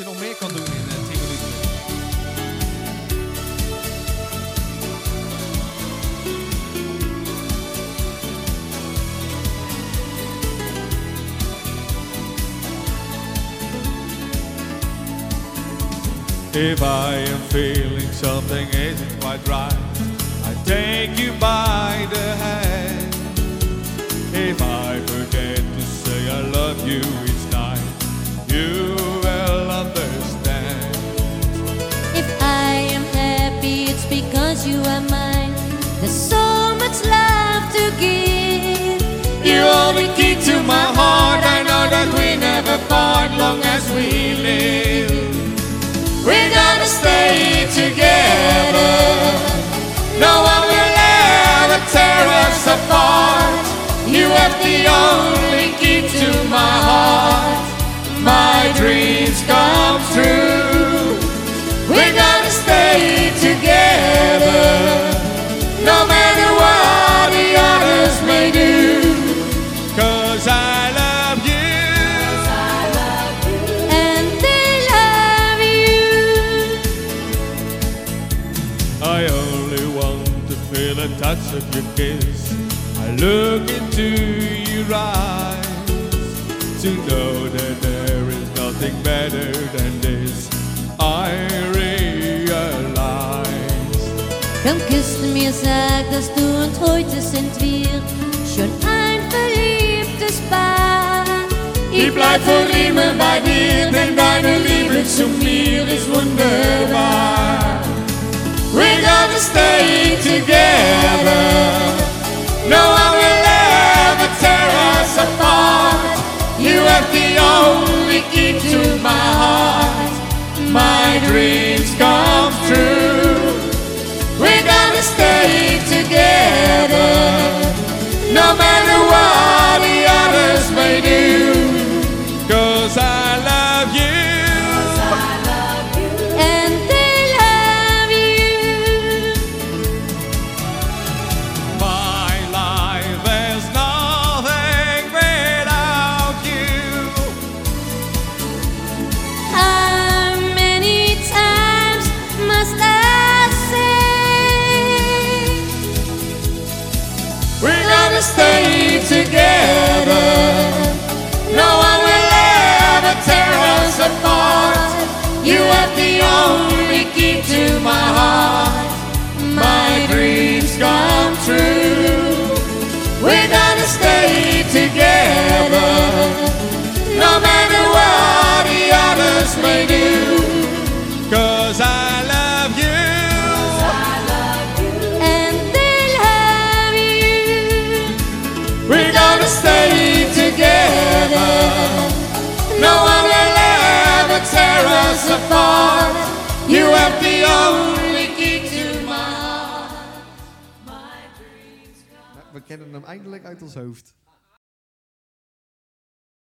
je nog meer kan doen in 10 minuten. If I am feeling something isn't quite right, I take you by the hand. If I forget to say I love you each night, you will understand. If I am happy, it's because you are mine. There's so much love to give. You hold the key to my heart. I know that we never part long as we live. We're gonna stay together. No one will ever tear us apart. You have the only key to my heart. My dreams come true. We're gonna stay together. No matter what the others may do. 'Cause I love you. And they love you. I only want to feel the touch of your kiss. I look into your eyes to know that there is nothing better than this. I realize. Komm, küsst mir, sag, dass du und heute sind wir schon ein verliebtes Paar. Ich bleib für immer bei dir, denn deine Liebe zu mir ist wunderbar. We're gonna stay together. No one will ever tear us apart. You have the only key to my heart. My dreams come true. We're gonna stay together. No matter what the others may do. 'Cause I love you. And they love you. My life is nothing without you. How many times must I say? We're gonna stay together. No one will ever tear us apart. You have the only key to my heart. My dreams come true. We're gonna stay together. No matter what the others may do. 'Cause I love you. And they love you. We're gonna stay together. No one will ever tear us apart. You have the only key to my heart. My dreams come. We kennen hem eindelijk uit ons hoofd.